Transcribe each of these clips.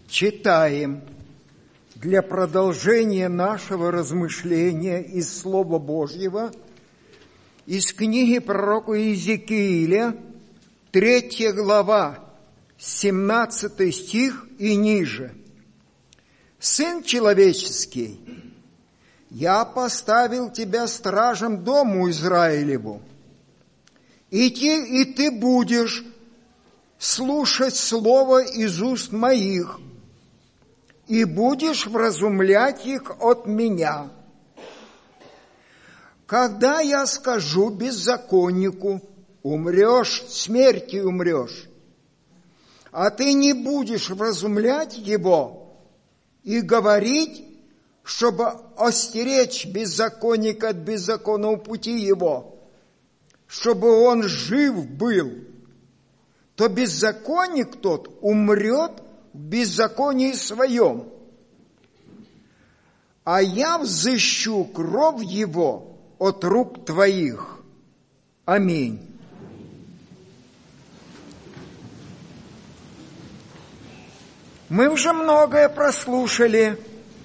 Читаем для продолжения нашего размышления из Слова Божьего из книги пророка Иезекииля, 3 глава, 17 стих и ниже. «Сын человеческий, я поставил тебя стражем дому Израилеву, и ты будешь слушать слово из уст моих, и будешь вразумлять их от меня. Когда я скажу беззаконнику: умрешь, смертью умрешь, а ты не будешь вразумлять его и говорить, чтобы остеречь беззаконника от беззаконного пути его, чтобы он жив был, то беззаконник тот умрет в беззаконии своем, а я взыщу кровь его от рук твоих. Аминь». Мы уже многое прослушали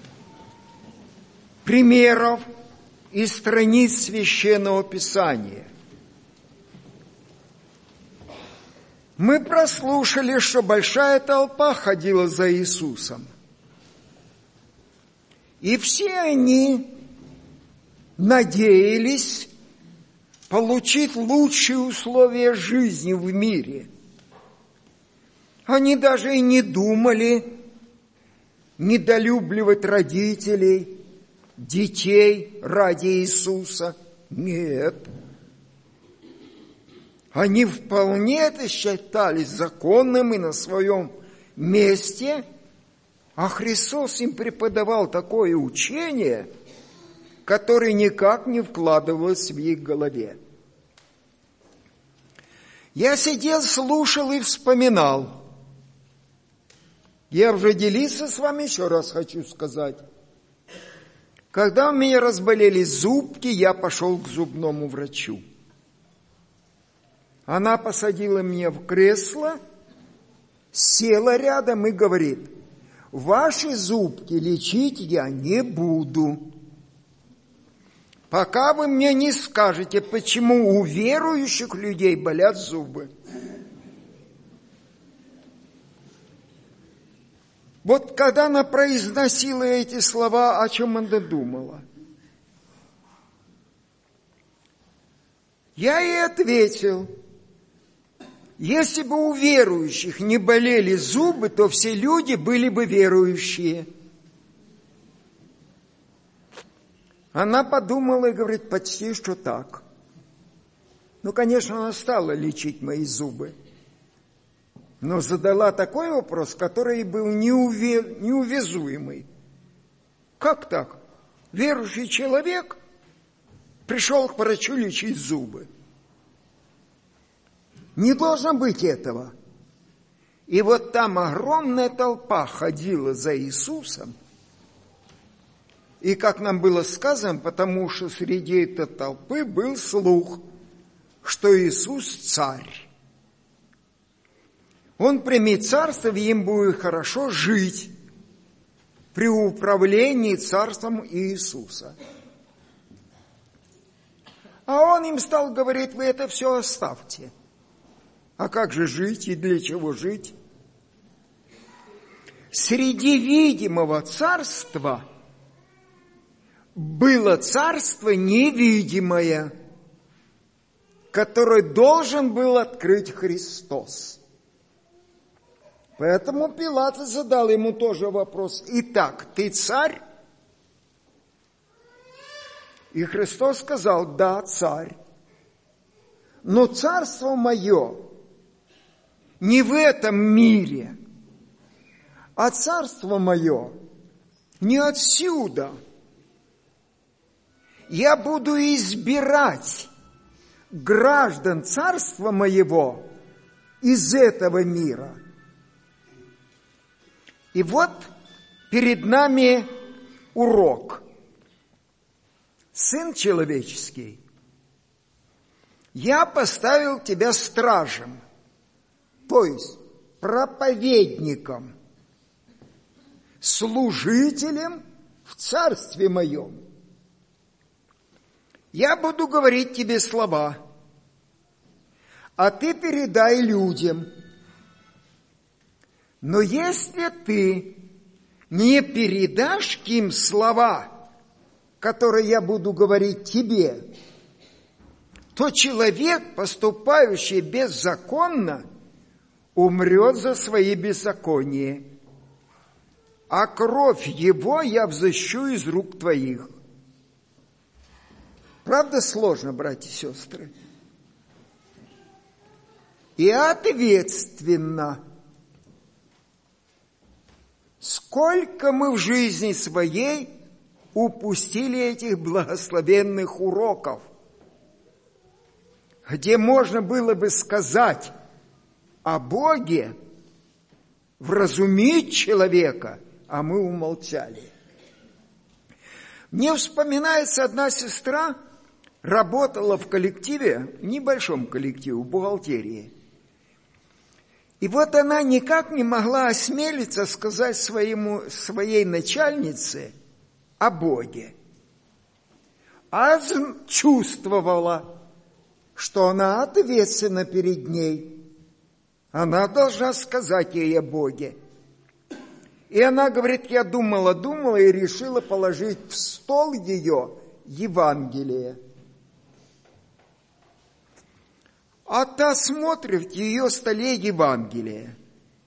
примеров из страниц Священного Писания. Мы прослушали, что большая толпа ходила за Иисусом. И все они надеялись получить лучшие условия жизни в мире. Они даже и не думали недолюбливать родителей, детей ради Иисуса. Нет. Они вполне это считались законным и на своем месте, а Христос им преподавал такое учение, которое никак не вкладывалось в их голове. Я сидел, слушал и вспоминал. Я уже делиться с вами еще раз хочу сказать. Когда у меня разболелись зубки, я пошел к зубному врачу. Она посадила меня в кресло, села рядом и говорит: ваши зубки лечить я не буду, пока вы мне не скажете, почему у верующих людей болят зубы. Вот когда она произносила эти слова, о чем она думала? Я ей ответил: если бы у верующих не болели зубы, то все люди были бы верующие. Она подумала и говорит: почти что так. Ну, конечно, она стала лечить мои зубы, но задала такой вопрос, который был неувязуемый. Как так? Верующий человек пришел к врачу лечить зубы. Не должно быть этого. И вот там огромная толпа ходила за Иисусом. И, как нам было сказано, потому что среди этой толпы был слух, что Иисус царь. Он примет царство, и им будет хорошо жить при управлении царством Иисуса. А он им стал говорить: вы это все оставьте. А как же жить и для чего жить? Среди видимого царства было царство невидимое, которое должен был открыть Христос. Поэтому Пилат задал ему тоже вопрос: итак, ты царь? И Христос сказал: да, царь. Но царство мое не в этом мире, а царство мое не отсюда. Я буду избирать граждан царства моего из этого мира. И вот перед нами урок. Сын человеческий, я поставил тебя стражем, то есть проповедником служителем в царстве моем. Я буду говорить тебе слова, а ты передай людям. Но если ты не передашь им слова, которые я буду говорить тебе, то человек, поступающий беззаконно, умрет за свои беззакония, а кровь его я взыщу из рук твоих. Правда сложно, братья и сестры? И ответственно. Сколько мы в жизни своей упустили этих благословенных уроков, где можно было бы сказать о Боге, вразумить человека, а мы умолчали. Мне вспоминается одна сестра, работала в коллективе, в небольшом коллективе, в бухгалтерии. И вот она никак не могла осмелиться сказать своей начальнице о Боге. А чувствовала, что она ответственна перед ней. Она должна сказать ей о Боге. И она говорит, я думала и решила положить в стол ее Евангелие. А та смотрит в ее столе Евангелие.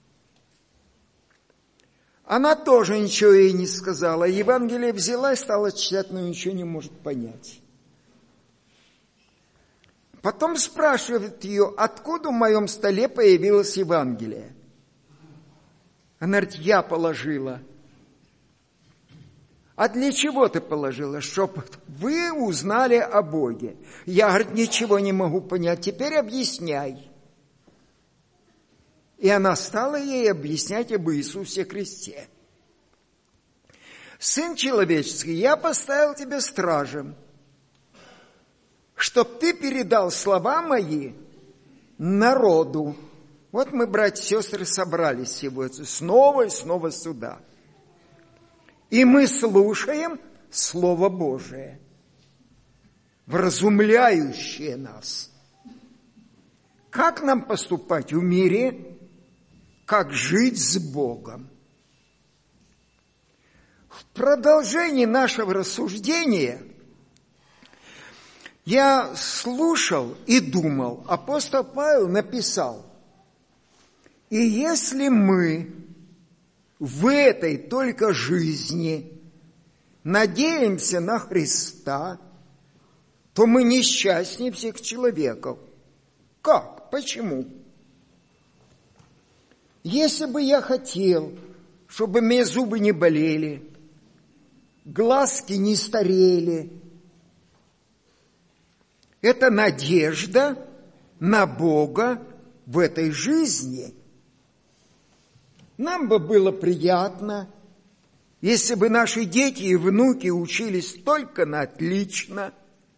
Она тоже ничего ей не сказала. Евангелие взяла и стала читать, но ничего не может понять. Потом спрашивает ее, откуда в моем столе появилось Евангелие. Она говорит, я положила. А для чего ты положила? Чтобы вы узнали о Боге. Я, говорит, ничего не могу понять. Теперь объясняй. И она стала ей объяснять об Иисусе Христе. Сын человеческий, я поставил тебя стражем, чтоб ты передал слова мои народу. Вот мы, братья и сестры, собрались сегодня снова и снова сюда. И мы слушаем Слово Божие, вразумляющее нас. Как нам поступать в мире, как жить с Богом? В продолжении нашего рассуждения я слушал и думал, апостол Павел написал, и если мы в этой только жизни надеемся на Христа, то мы несчастнее всех человеков. Как? Почему? Если бы я хотел, чтобы мне зубы не болели, глазки не старели, это надежда на Бога в этой жизни. Нам бы было приятно, если бы наши дети и внуки учились только на отлично.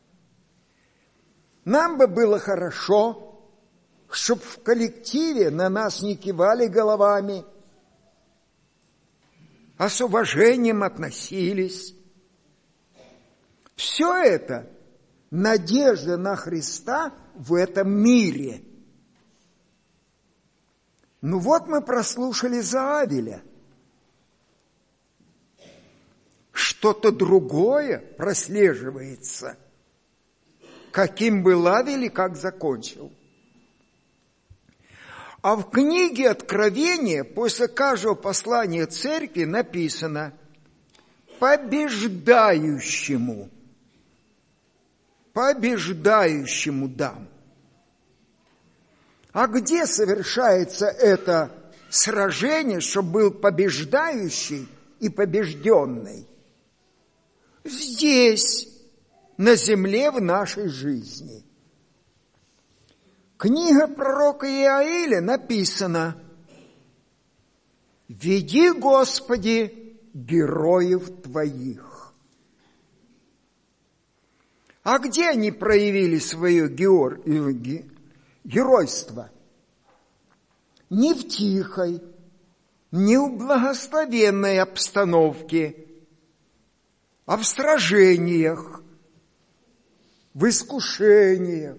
Нам бы было хорошо, чтобы в коллективе на нас не кивали головами, а с уважением относились. Все это надежда на Христа в этом мире. Ну вот мы прослушали за Авеля. Что-то другое прослеживается. Каким был Авель и как закончил. А в книге Откровения после каждого послания церкви написано «побеждающему». Побеждающему дам. А где совершается это сражение, чтобы был побеждающий и побежденный? Здесь, на земле, в нашей жизни. Книга пророка Иаиля написано: «Веди, Господи, героев Твоих». А где они проявили свое геройство? Не в тихой, не в благословенной обстановке, а в сражениях, в искушениях.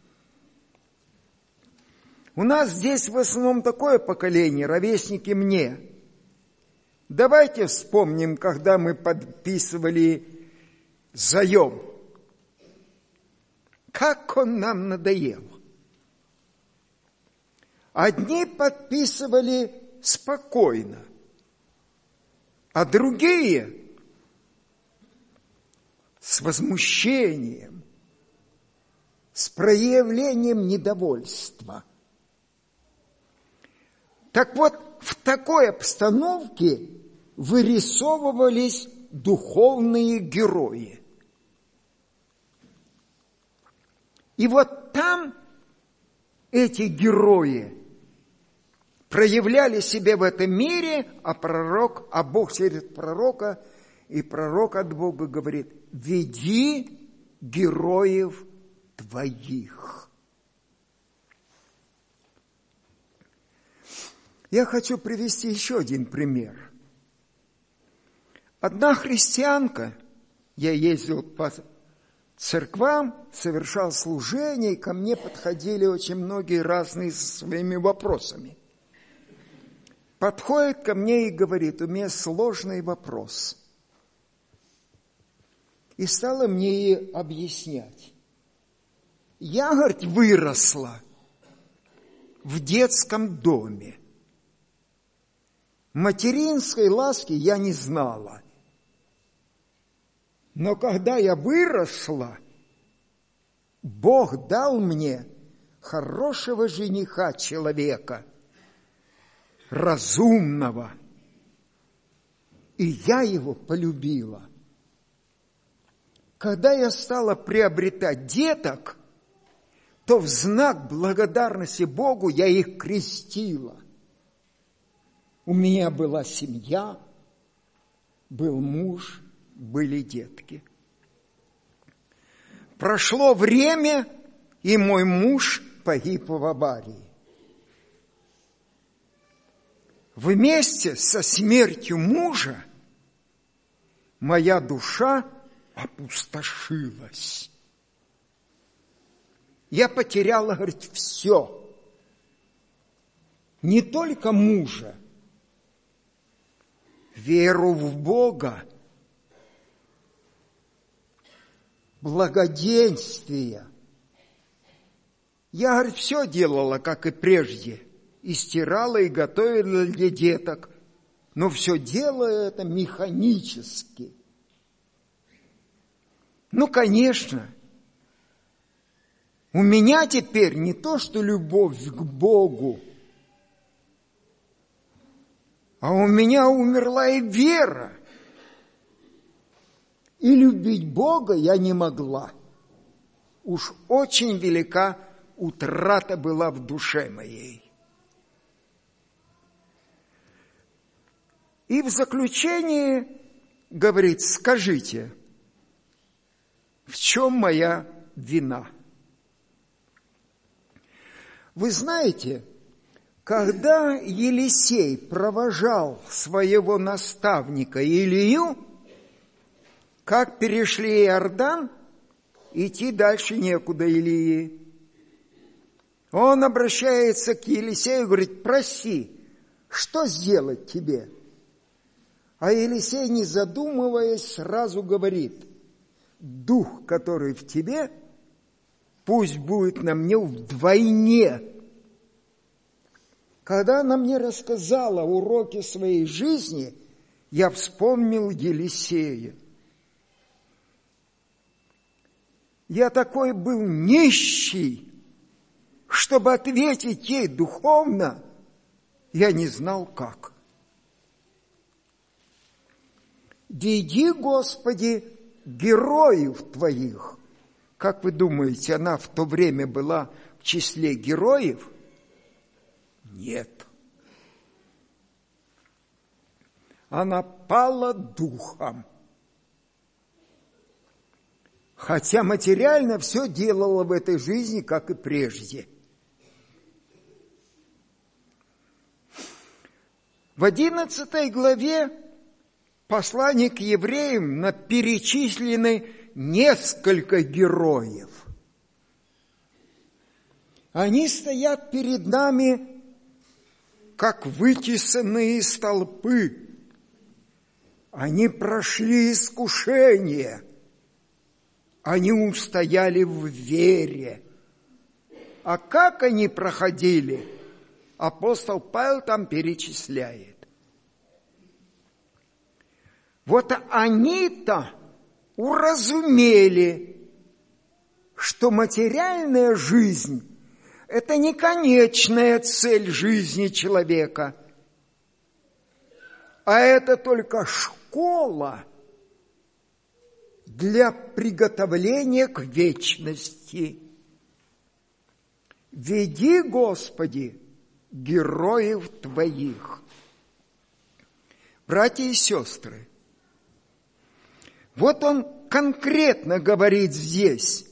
У нас здесь в основном такое поколение, ровесники мне. Давайте вспомним, когда мы подписывали заем. Как он нам надоел. Одни подписывали спокойно, а другие с возмущением, с проявлением недовольства. Так вот, в такой обстановке вырисовывались духовные герои. И вот там эти герои проявляли себя в этом мире, а Бог через пророка, и пророк от Бога говорит: веди героев твоих. Я хочу привести еще один пример. Одна христианка, я ездил по церквам, совершал служения, и ко мне подходили очень многие разные со своими вопросами. Подходит ко мне и говорит: у меня сложный вопрос. И стала мне ей объяснять. Я, говорит, выросла в детском доме. Материнской ласки я не знала. Но когда я выросла, Бог дал мне хорошего жениха человека, разумного, и я его полюбила. Когда я стала приобретать деток, то в знак благодарности Богу я их крестила. У меня была семья, был муж, были детки. Прошло время, и мой муж погиб в аварии. Вместе со смертью мужа моя душа опустошилась. Я потеряла, говорит, все. Не только мужа, веру в Бога, благоденствие. Я, говорит, все делала, как и прежде, и стирала, и готовила для деток, но все делаю это механически. Ну, конечно, у меня теперь не то, что любовь к Богу, а у меня умерла и вера. И любить Бога я не могла. Уж очень велика утрата была в душе моей. И в заключение говорит: скажите, в чем моя вина? Вы знаете, когда Елисей провожал своего наставника Илию, как перешли Иордан, идти дальше некуда Илии. Он обращается к Елисею и говорит: проси, что сделать тебе? А Елисей, не задумываясь, сразу говорит: дух, который в тебе, пусть будет на мне вдвойне. Когда она мне рассказала уроки своей жизни, я вспомнил Елисея. Я такой был нищий, чтобы ответить ей духовно, я не знал как. Веди, Господи, героев Твоих. Как вы думаете, она в то время была в числе героев? Нет. Она пала духом. Хотя материально все делала в этой жизни, как и прежде. В 11 главе послания к евреям перечислены несколько героев. Они стоят перед нами, как вытесанные столпы. Они прошли искушение. Они устояли в вере. А как они проходили, апостол Павел там перечисляет. Вот они-то уразумели, что материальная жизнь – это не конечная цель жизни человека, а это только школа для приготовления к вечности. Веди, Господи, героев Твоих. Братья и сестры, вот он конкретно говорит здесь,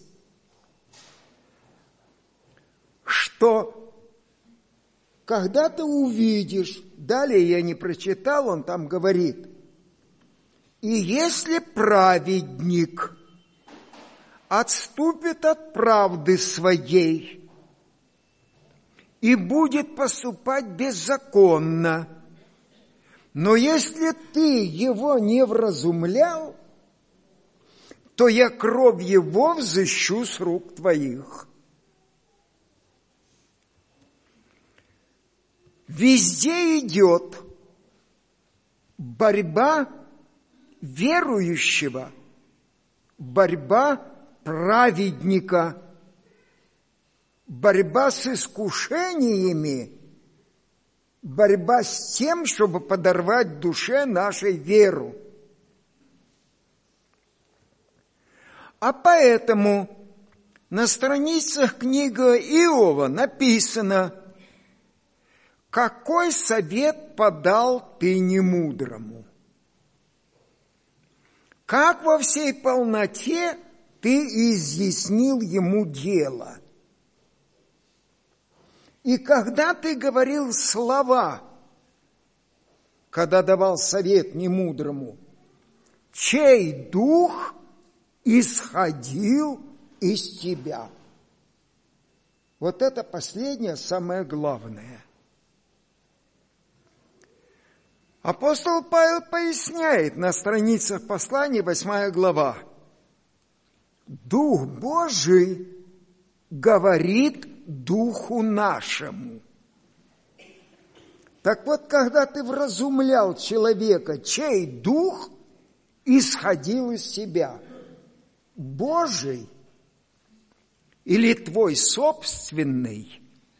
что когда ты увидишь, далее я не прочитал, он там говорит, и если праведник отступит от правды своей и будет поступать беззаконно, но если ты его не вразумлял, то я кровь его взыщу с рук твоих. Везде идет борьба верующего, борьба праведника, борьба с искушениями, борьба с тем, чтобы подорвать душе нашей веру. А поэтому на страницах книги Иова написано: «Какой совет подал ты немудрому? Как во всей полноте ты изъяснил ему дело? И когда ты говорил слова, когда давал совет немудрому, чей дух исходил из тебя?» Вот это последнее, самое главное. Апостол Павел поясняет на страницах послания, 8 глава. Дух Божий говорит духу нашему. Так вот, когда ты вразумлял человека, чей дух исходил из тебя? Божий или твой собственный?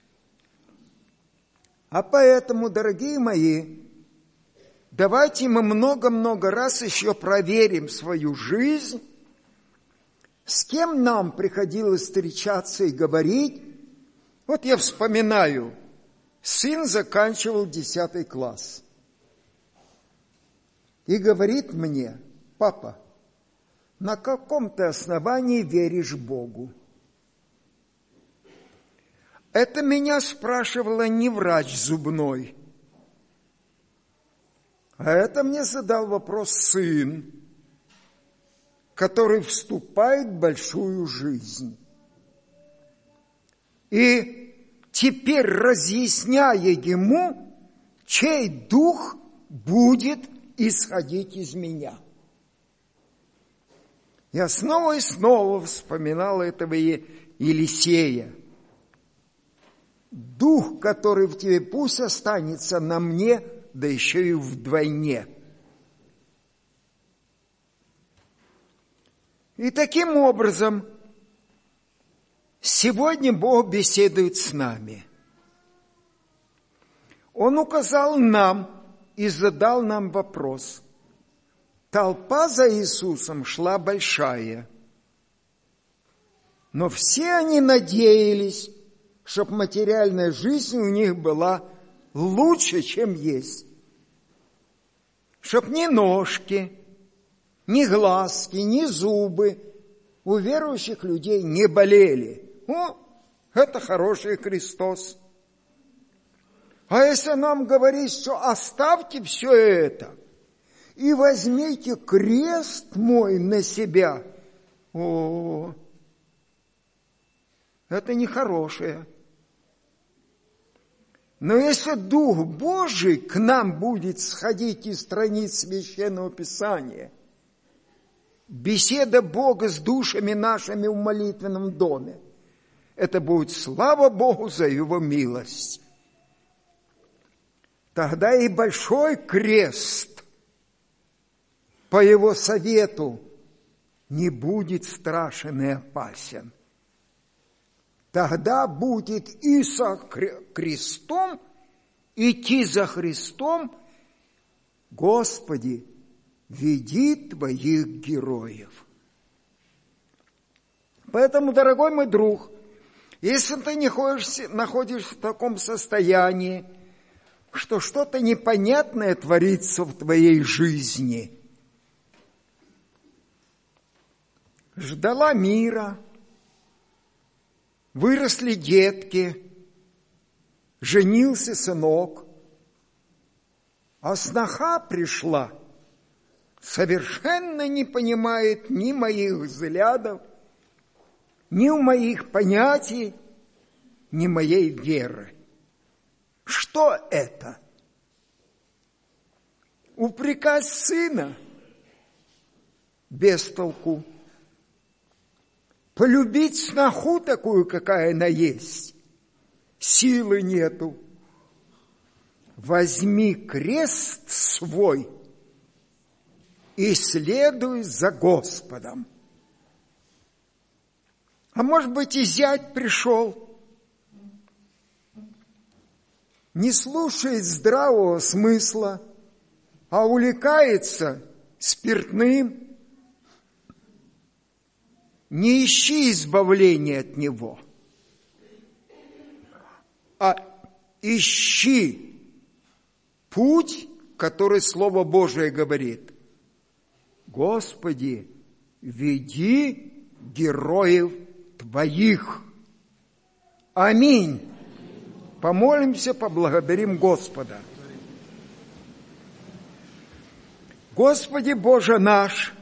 А поэтому, дорогие мои, давайте мы много-много раз еще проверим свою жизнь, с кем нам приходилось встречаться и говорить. Вот я вспоминаю, сын заканчивал 10 класс и говорит мне: папа, на каком ты основании веришь Богу? Это меня спрашивала не врач зубной, а это мне задал вопрос сын, который вступает в большую жизнь. И теперь, разъясняя ему, чей дух будет исходить из меня. Я снова и снова вспоминал этого Елисея. Дух, который в тебе, пусть останется на мне, да еще и вдвойне. И таким образом, сегодня Бог беседует с нами. Он указал нам и задал нам вопрос. Толпа за Иисусом шла большая, но все они надеялись, чтобы материальная жизнь у них была лучше, чем есть. Чтоб ни ножки, ни глазки, ни зубы у верующих людей не болели. О, это хороший Христос. А если нам говорить, что оставьте все это и возьмите крест мой на себя, это нехорошее. Но если Дух Божий к нам будет сходить из страниц Священного Писания, беседа Бога с душами нашими в молитвенном доме, это будет слава Богу за Его милость. Тогда и большой крест по Его совету не будет страшен и опасен. Тогда будет и со крестом, идти за Христом, Господи, веди Твоих героев. Поэтому, дорогой мой друг, если ты находишься в таком состоянии, что что-то непонятное творится в твоей жизни, ждала мира, выросли детки, женился сынок, а сноха пришла, совершенно не понимает ни моих взглядов, ни моих понятий, ни моей веры. Что это? Упрекать сына без толку. Полюбить сноху такую, какая она есть, силы нету. Возьми крест свой и следуй за Господом. А может быть, и зять пришел, не слушает здравого смысла, а увлекается спиртным. Не ищи избавления от него, а ищи путь, который Слово Божие говорит. Господи, веди героев Твоих. Аминь. Помолимся, поблагодарим Господа. Господи Боже наш,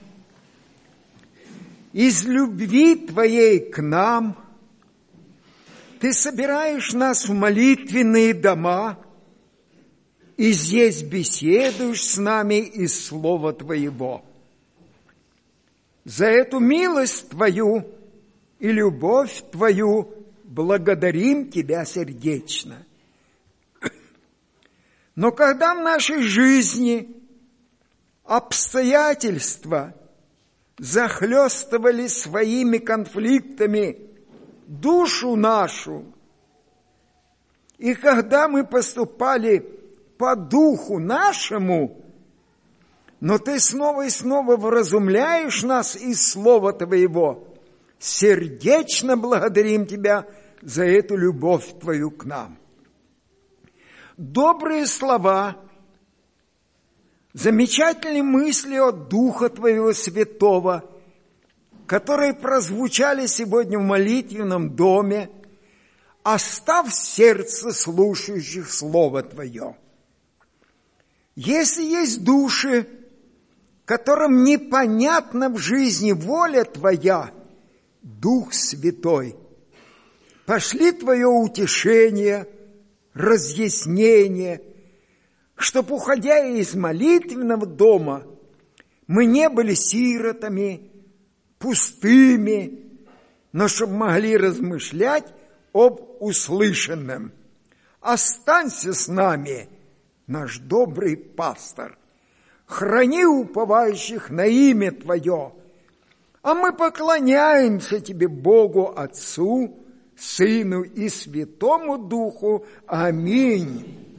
из любви Твоей к нам Ты собираешь нас в молитвенные дома и здесь беседуешь с нами из Слова Твоего. За эту милость Твою и любовь Твою благодарим Тебя сердечно. Но когда в нашей жизни обстоятельства захлестывали своими конфликтами душу нашу, и когда мы поступали по духу нашему, но Ты снова и снова вразумляешь нас из Слова Твоего, сердечно благодарим Тебя за эту любовь Твою к нам. Добрые слова, замечательные мысли от Духа Твоего Святого, которые прозвучали сегодня в молитвенном доме, оставь в сердце слушающих Слово Твое. Если есть души, которым непонятна в жизни воля Твоя, Дух Святой, пошли Твое утешение, разъяснение, чтоб, уходя из молитвенного дома, мы не были сиротами, пустыми, но чтоб могли размышлять об услышанном. Останься с нами, наш добрый пастор, храни уповающих на имя Твое, а мы поклоняемся Тебе, Богу Отцу, Сыну и Святому Духу. Аминь.